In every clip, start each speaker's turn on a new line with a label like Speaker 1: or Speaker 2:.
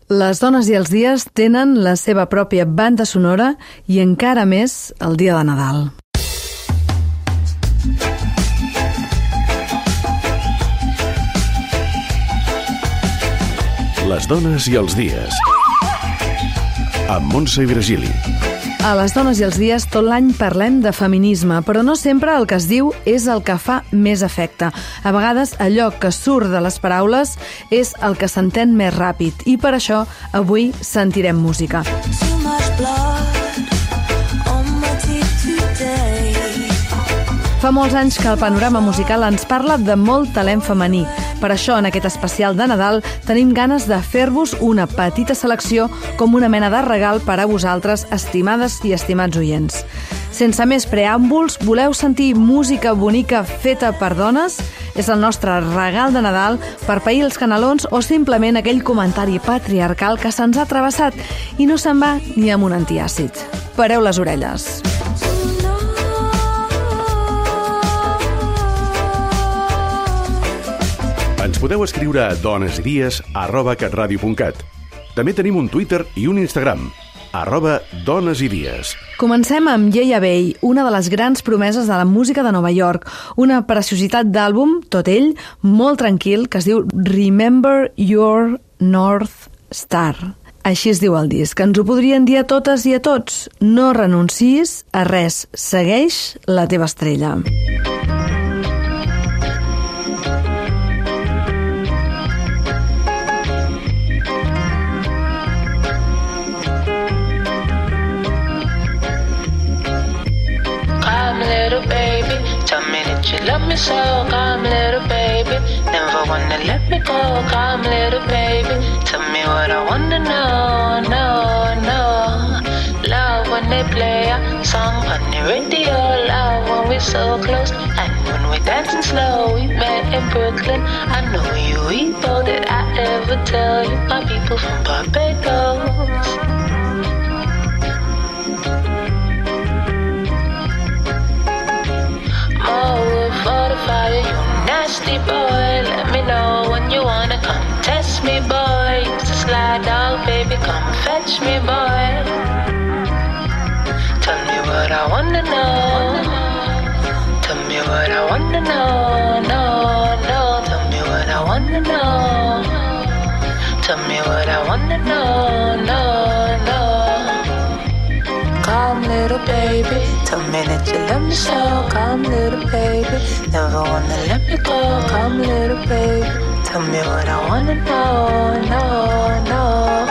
Speaker 1: Les dones i els dies tenen la seva pròpia banda sonora i encara més el dia de Nadal.
Speaker 2: Les dones i els dies. Amb Montse i Virgili.
Speaker 1: A les dones i els dies tot l'any parlem de feminisme, però no sempre el que es diu és el que fa més efecte. A vegades allò que surt de les paraules és el que s'entén més ràpid i per això avui sentirem música. Fa molts anys que el panorama musical ens parla de molt talent femení. Per això, en aquest especial de Nadal, tenim ganes de fer-vos una petita selecció com una mena de regal per a vosaltres, estimades i estimats oients. Sense més preàmbuls, voleu sentir música bonica feta per dones? És el nostre regal de Nadal per pair els canelons o simplement aquell comentari patriarcal que se'ns ha travessat i no se'n va ni amb un antiàcid. Pareu les orelles.
Speaker 2: Ens podeu escriure a donesidies@catradio.cat. També tenim un Twitter i un Instagram, @donesidies.
Speaker 1: Comencem amb Yeya Bay, una de les grans promeses de la música de Nova York. Una preciositat d'àlbum, tot ell, molt tranquil, que es diu Remember Your North Star. Així es diu el disc. Ens ho podrien dir a totes i a tots. No renuncis a res, segueix la teva estrella.
Speaker 3: You love me so, come little baby. Never wanna let me go, come little baby. Tell me what I wanna know, no. Love when they play a song on the radio. Love when we're so close and when we're dancing slow. We met in Brooklyn. I know you eat all that I ever tell you. My people from Barbados. For the fire, you nasty boy. Let me know when you wanna come test me, boy. Used to slide out, baby, come fetch me, boy. Tell me what I wanna know. Tell me what I wanna know, no. Tell me what I wanna know. Tell me what I wanna know, no. Come little baby, tell me that you love me so. Come little baby, never wanna let me go. Come little baby, tell me what I wanna know, no.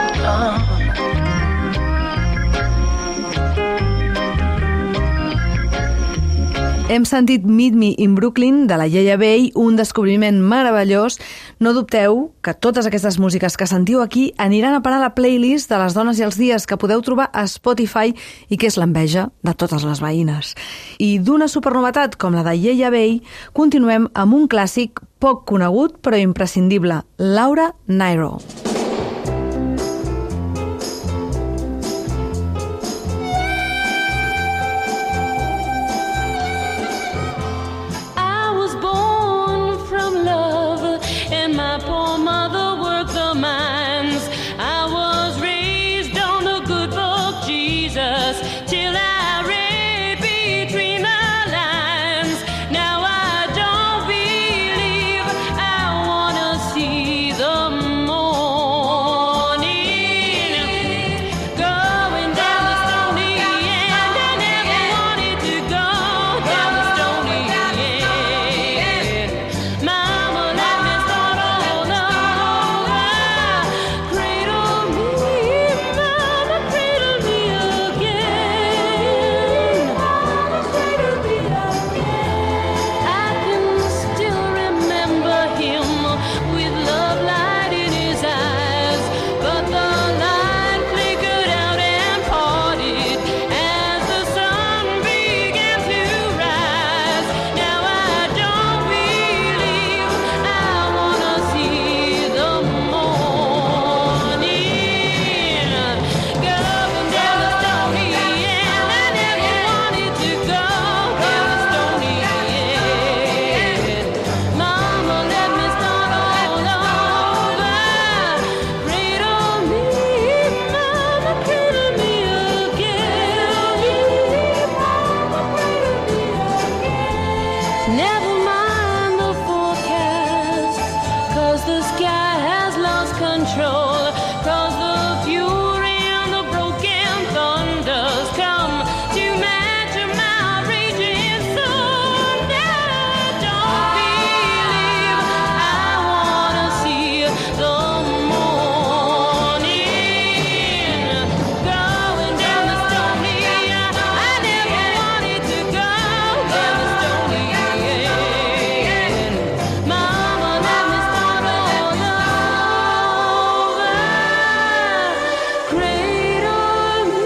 Speaker 1: Hem sentit Meet Me in Brooklyn de la Yeya Bay, un descobriment meravellós. No dubteu que totes aquestes músiques que sentiu aquí aniran a parar a la playlist de les dones i els dies que podeu trobar a Spotify i que és l'enveja de totes les veïnes. I d'una supernovetat com la de Yeya Bay, continuem amb un clàssic poc conegut però imprescindible, Laura Nyro.
Speaker 4: More 'cause the fury and the broken thunders come to match my raging soul. Now don't believe I wanna see the morning going down the stony. I never wanted to go down the stony end. Mama, let me start all over. Cradle me,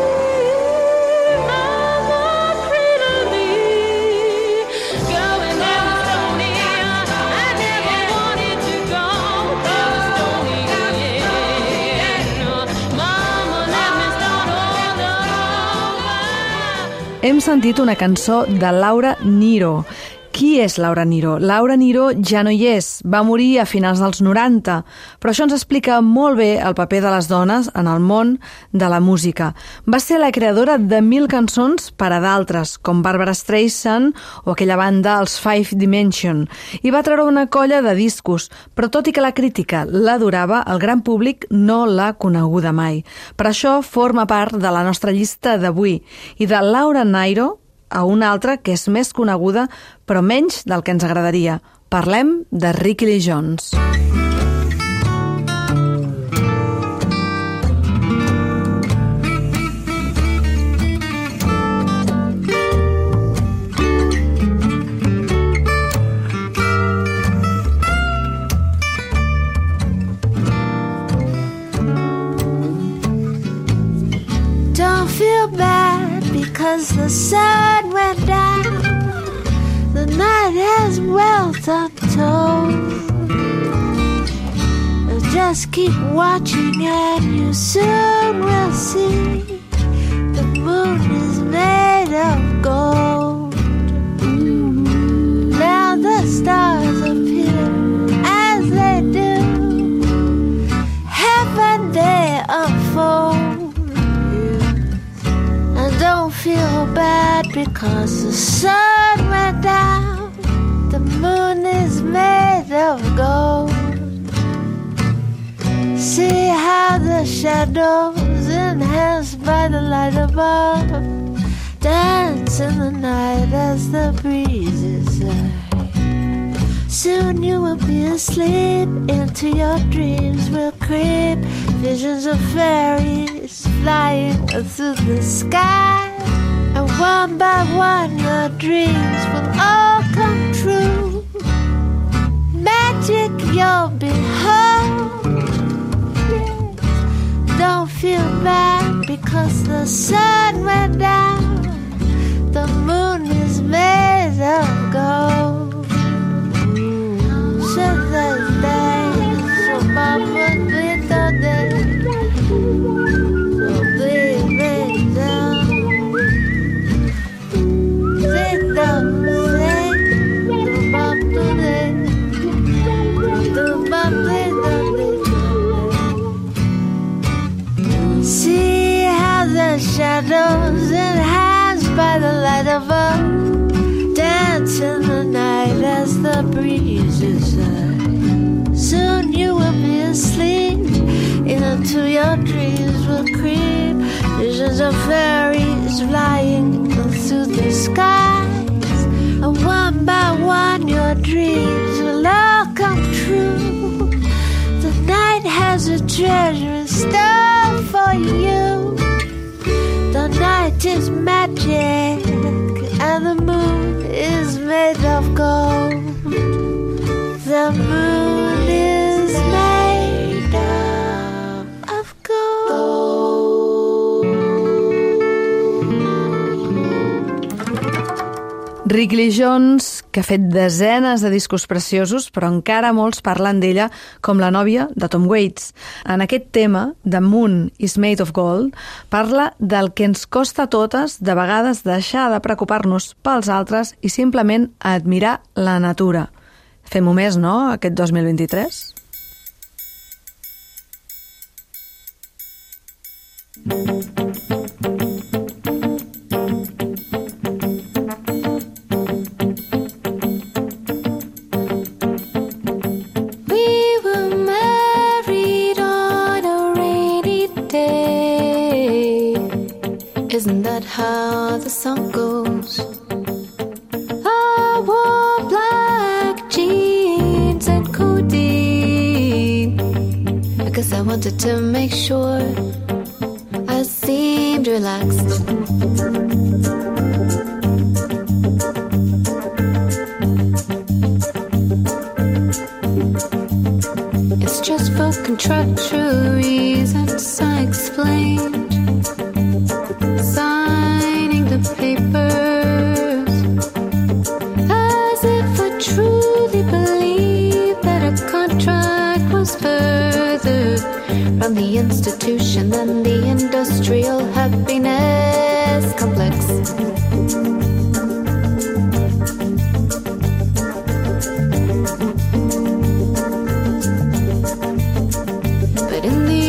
Speaker 4: mama, cradle me. Going down the stony, I never wanted to go down the stony end. Mama, let me start all over.
Speaker 1: Hem sentit una cançó de Laura Nyro. Qui és Laura Nyro? Laura Nyro ja no hi és, va morir a finals dels 90, però això ens explica molt bé el paper de les dones en el món de la música. Va ser la creadora de 1000 cançons per a d'altres, com Barbara Streisand o aquella banda, els Five Dimension, i va treure una colla de discos, però tot i que la crítica l'adorava, el gran públic no l'ha coneguda mai. Per això forma part de la nostra llista d'avui, i de Laura Nyro a una altra que és més coneguda, però menys del que ens agradaria. Parlem de Rickie Lee Jones.
Speaker 5: Don't feel bad because the sun went down. The night has wealth untold. Just keep watching and you soon will see the moon is made of gold. Now the stars appear as they do. Heaven they unfold. Don't feel bad because the sun went down. The moon is made of gold. See how the shadows enhanced by the light above dance in the night as the breezes sigh. Soon you will be asleep, into your dreams will creep visions of fairies flying through the sky. And one by one your dreams will all come true. Magic you'll behold. Yes. Don't feel bad because the sun went down. The moon is made of gold. So the days so mama did the day. See how the shadows enhanced by the light of a dance in the night as the breezes sigh. Soon you will be asleep, into your dreams will creep visions of fairies flying through the skies. And one by one your dreams will all come true. The night has a treasure in store for you. The night is magic and the moon is made of gold. The moon is made of gold.
Speaker 1: Rickie Lee Jones, que ha fet desenes de discos preciosos, però encara molts parlen d'ella com la nòvia de Tom Waits. En aquest tema, The Moon is Made of Gold, parla del que ens costa a totes de vegades deixar de preocupar-nos pels altres i simplement admirar la natura. Fem-ho més, no?, aquest 2023?
Speaker 5: We were married on a
Speaker 6: Isn't that how the song goes? I wore black jeans and codeine because I wanted to make sure I seemed relaxed. It's just for contractual reasons, I explained. Signing the papers as if I truly believed that a contract was further from the institution than the industrial happiness complex. But in the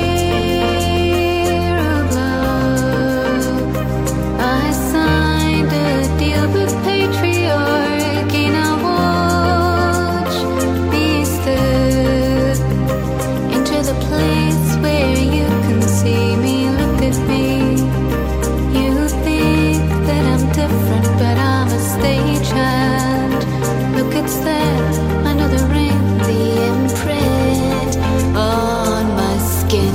Speaker 6: year of love, I signed a deal with patriarchy. Now watch me step into the place where you can see me. Look at me. You think that I'm different, but I'm a stagehand. Look, it's there under the ring, the imprint on my skin.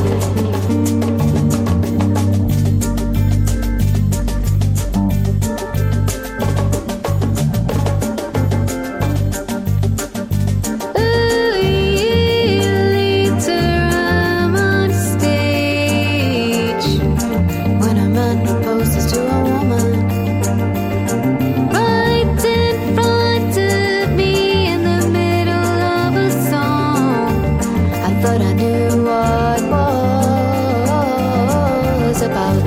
Speaker 6: Later I'm on stage when a man proposes to a woman. Right in front of me in the middle of a song. I thought I knew what was about.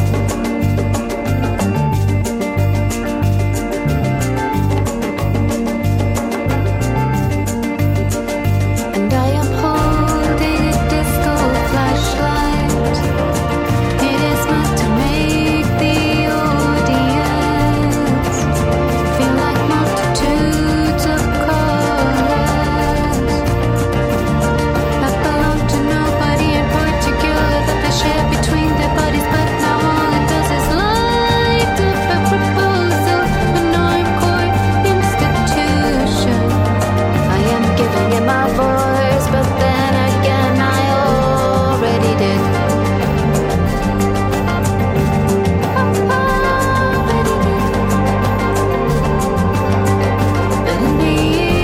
Speaker 6: And I am holding a disco flashlight. It is meant to make the audience feel like multitudes of colors that belong to nobody in particular, that they share between their bodies, but now all it does is light up a proposal, an encore institution. I am giving it my voice, but then again I already did. But in the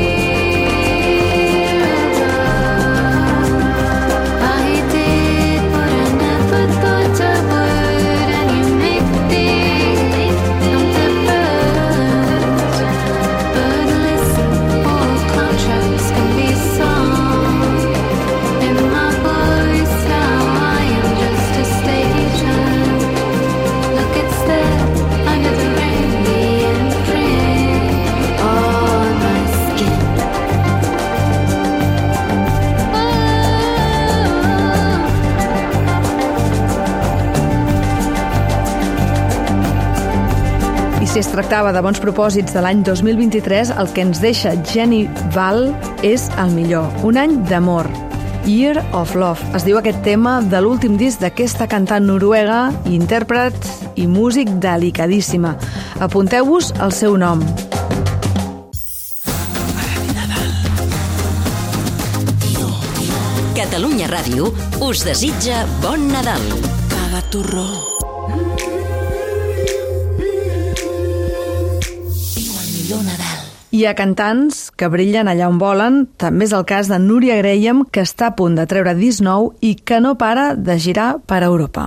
Speaker 6: year of love, I did what I never thought I would, and you make me think I'm different. But listen, all contracts can be sung in my voice. Now I am just a stagehand. Look, it's there under the rain, the imprint on my skin.
Speaker 1: I si es tractava de bons propòsits de l'any 2023, el que ens deixa Jenny Val és el millor. Un any d'amor. Year of Love. Es diu aquest tema de l'últim disc d'aquesta cantant noruega, intèrpret i músic delicadíssima. Apunteu-vos el seu nom.
Speaker 7: Catalunya Ràdio us desitja bon Nadal. Caga torró.
Speaker 1: Hi ha cantants que brillen allà on volen. També és el cas de Núria Graham, que està a punt de treure disc nou i que no para de girar per Europa.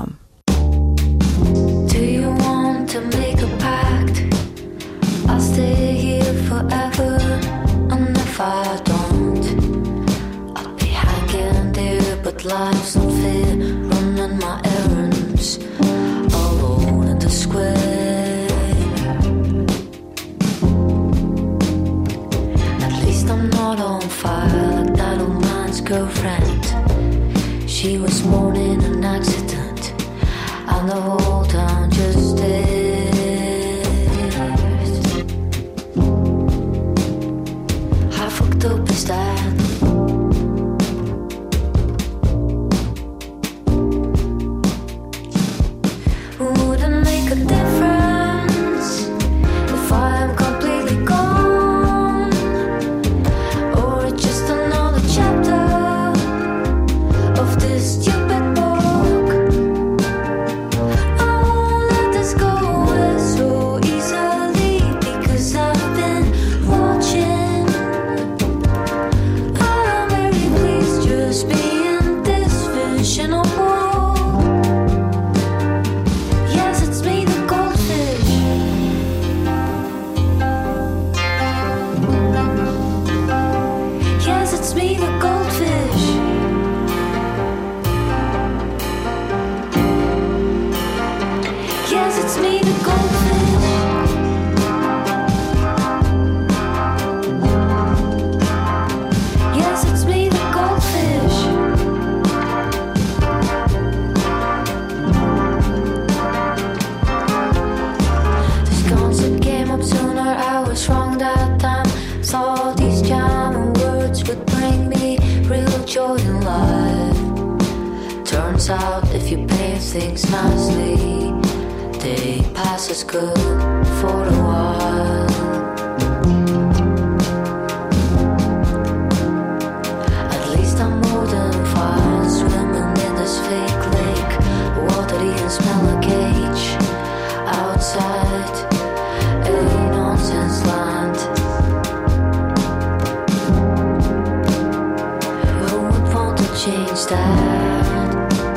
Speaker 6: Do you want to make a pact? I'll stay here forever, and if I don't, I'll be hanging there, but life's not fair, running my errands alone in the square. I'm not on fire like that old man's girlfriend. She was born in an accident, and the whole town just stares. How fucked up is that? Ooh, Turns out if you pay things nicely, they pass as good for a while. At least I'm more than fine, swimming in this fake lake, watery and smell a cage. Outside a nonsense land. Who would want to change that?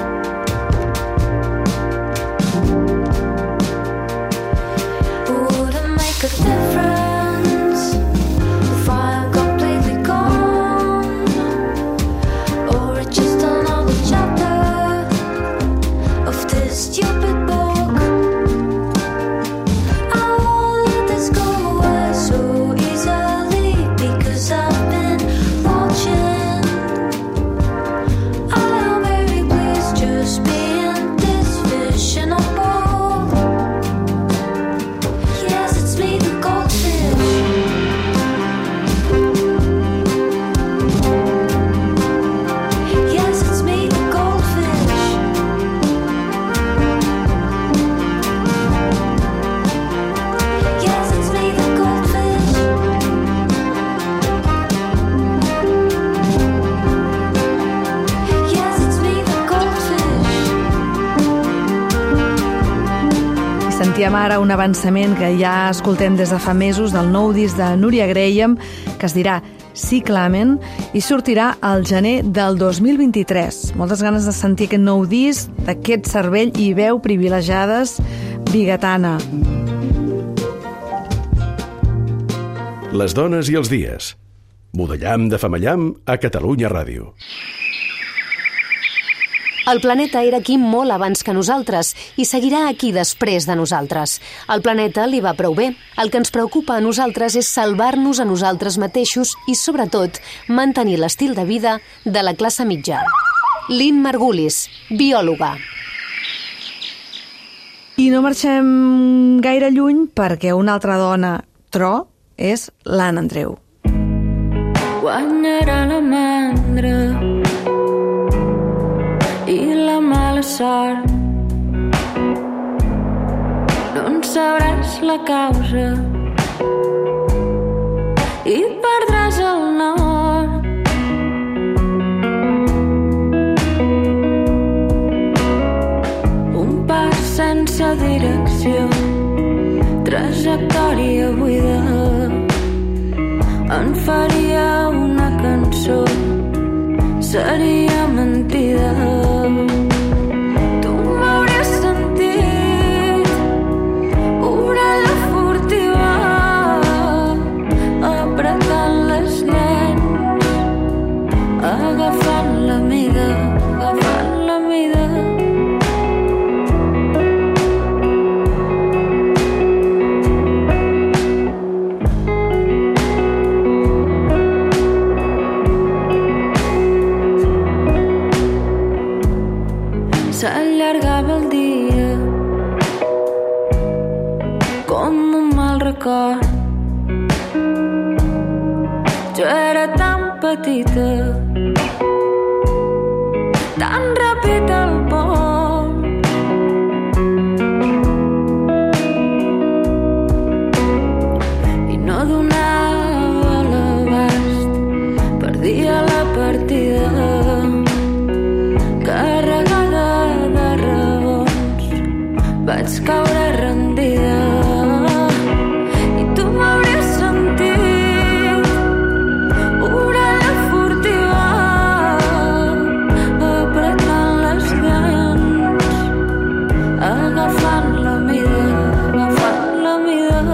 Speaker 6: Would it make a difference if I'm completely gone? Or it's just another chapter of this stupid book? I won't let this go away so easily, because I've been watching. I am very pleased just being this fish in a bowl. Yes, it's me, the goldfish. Yes, it's me, the goldfish. Yes, it's me, the goldfish. Yes, it's me, the goldfish.
Speaker 1: I sentíem ara un avançament que ja escoltem des de fa mesos del nou disc de Núria Graham, que es dirà Ciclamen, i sortirà al gener del 2023. Moltes ganes de sentir aquest nou disc, d'aquest cervell i veu privilegiades bigatana.
Speaker 2: Les dones i els dies. Budellam de Famallam a Catalunya Ràdio.
Speaker 8: El planeta era aquí molt abans que nosaltres i seguirà aquí després de nosaltres. El planeta li va prou bé. El que ens preocupa a nosaltres és salvar-nos a nosaltres mateixos i, sobretot, mantenir l'estil de vida de la classe mitja. Lynn Margulis, biòloga.
Speaker 1: I no marxem gaire lluny perquè una altra dona, tro, és l'Anna Andreu.
Speaker 6: Guanyarà la mandra i la mala sort. No en sabràs la causa i perdràs el nord. Un pas sense direcció, trajectòria buida, en faria una cançó, seria mentida. Tu m'hauries sentit, orella furtiva, apretant les dents, agafant la mida, agafant la mida. S'allargava el dia com un mal record. Jo era tan petita, tan ràpid el pont. I no donava l'abast, perdia la partida, carregada de raons, vaig caure rendida. I tu m'hauries sentit, orella furtiva, apretant les dents, agafant la mida, agafant la mida.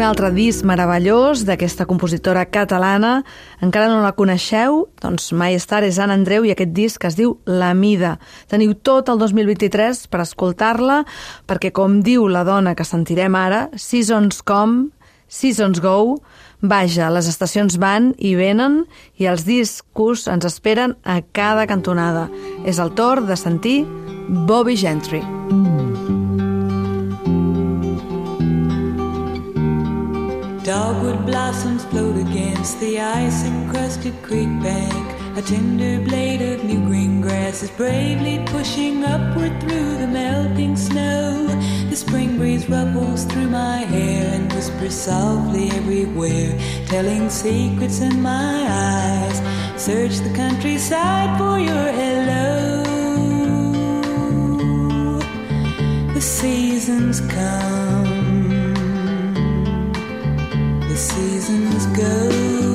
Speaker 1: Un altre disc meravellós d'aquesta compositora catalana. Encara no la coneixeu? Doncs My Star és Anna Andreu i aquest disc es diu La Mida. Teniu tot el 2023 per escoltar-la, perquè com diu la dona que sentirem ara, Seasons come, Seasons go, vaja, les estacions van i venen i els discos ens esperen a cada cantonada. És el torn de sentir Bobby Gentry.
Speaker 9: Dogwood blossoms float against the ice-encrusted creek bank. A tender blade of new green grass is bravely pushing upward through the melting snow. The spring breeze ruffles through my hair and whispers softly everywhere, telling secrets in my eyes. Search the countryside for your hello. The seasons come, the seasons go.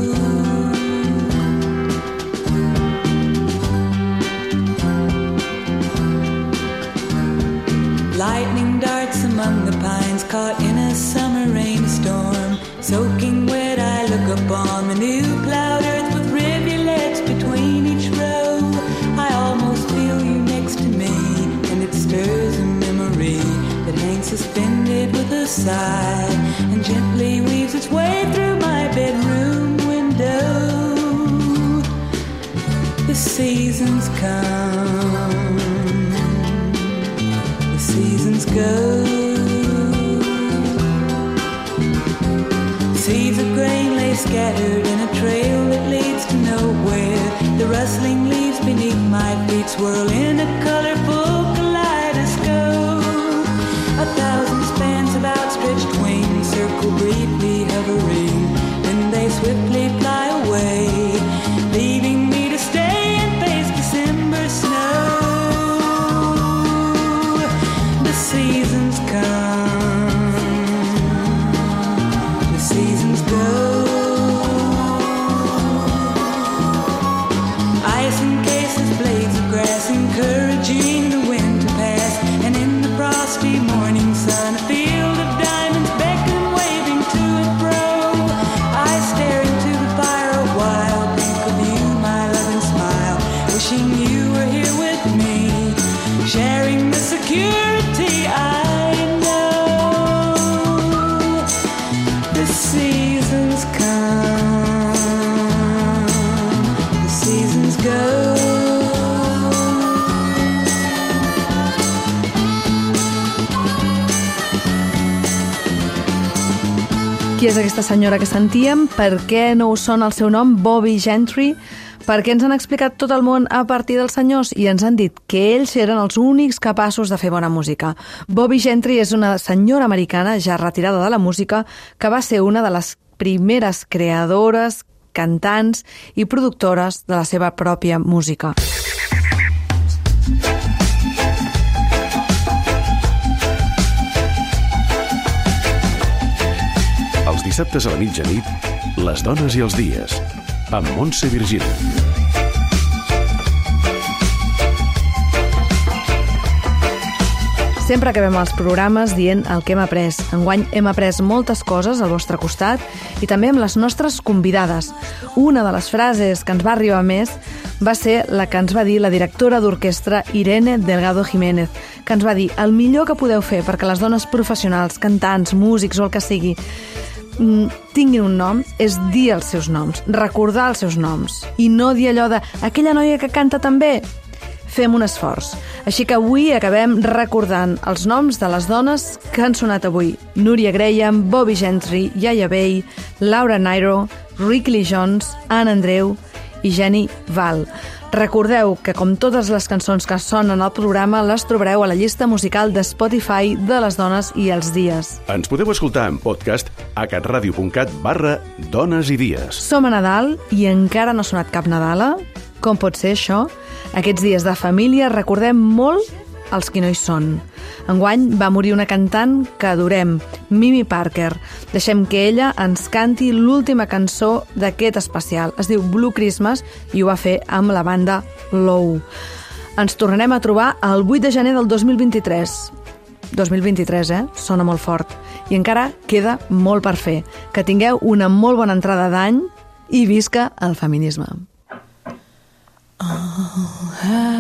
Speaker 9: Lightning darts among the pines, caught in a summer rainstorm. Soaking wet, I look upon the new plowed earth with rivulets between each row. I almost feel you next to me, and it stirs a memory that hangs suspended with a sigh and gently weaves its way through my bedroom window. The seasons come, the seasons go. Seeds of grain lay scattered in a trail that leads to nowhere. The rustling leaves beneath my feet swirl in a colorful kaleidoscope. 1,000 spans of outstretched wings circle briefly hovering, then they swiftly fly away, leaving me to stay and face December snow. The seasons come, the seasons go. Ice encases blades of grass, encouraging the wind to pass, and in the frosty morning sun, a field of diamonds beckon, waving to and fro. I stare into the fire a while, think of you, my love, and smile, wishing you were here with me, sharing the security I know. The seasons come, the seasons go.
Speaker 1: Qui és aquesta senyora que sentíem? Per què no us sona el seu nom, Bobby Gentry? Per què ens han explicat tot el món a partir dels senyors i ens han dit que ells eren els únics capaços de fer bona música? Bobby Gentry és una senyora americana ja retirada de la música que va ser una de les primeres creadores, cantants i productores de la seva pròpia música.
Speaker 2: Els dissabtes a la mitjanit, Les dones i els dies, amb Montse Virgili.
Speaker 1: Sempre acabem els programes dient el que hem après. Enguany hem après moltes coses al vostre costat i també amb les nostres convidades. Una de les frases que ens va arribar més va ser la que ens va dir la directora d'orquestra Irene Delgado Jiménez, que ens va dir: el millor que podeu fer perquè les dones professionals, cantants, músics o el que sigui, tinguin un nom és dir els seus noms, recordar els seus noms i no dir allò de aquella noia que canta tan bé. Fem un esforç. Així que avui acabem recordant els noms de les dones que han sonat avui: Núria Graham, Bobby Gentry, Yaya Bay, Laura Nyro, Rickie Lee Jones, Anna Andreu i Jenny Val. Recordeu que, com totes les cançons que sonen al programa, les trobareu a la llista musical de Spotify de les dones i els dies.
Speaker 2: Ens podeu escoltar en podcast a catradio.cat/dones i dies.
Speaker 1: Som a Nadal i encara no ha sonat cap Nadala? Com pot ser això? Aquests dies de família recordem molt els qui no hi són. Enguany va morir una cantant que adorem, Mimi Parker. Deixem que ella ens canti l'última cançó d'aquest especial. Es diu Blue Christmas i ho va fer amb la banda Low. Ens tornarem a trobar el 8 de gener del 2023. 2023, Sona molt fort. I encara queda molt per fer. Que tingueu una molt bona entrada d'any i visca el feminisme.
Speaker 9: Oh,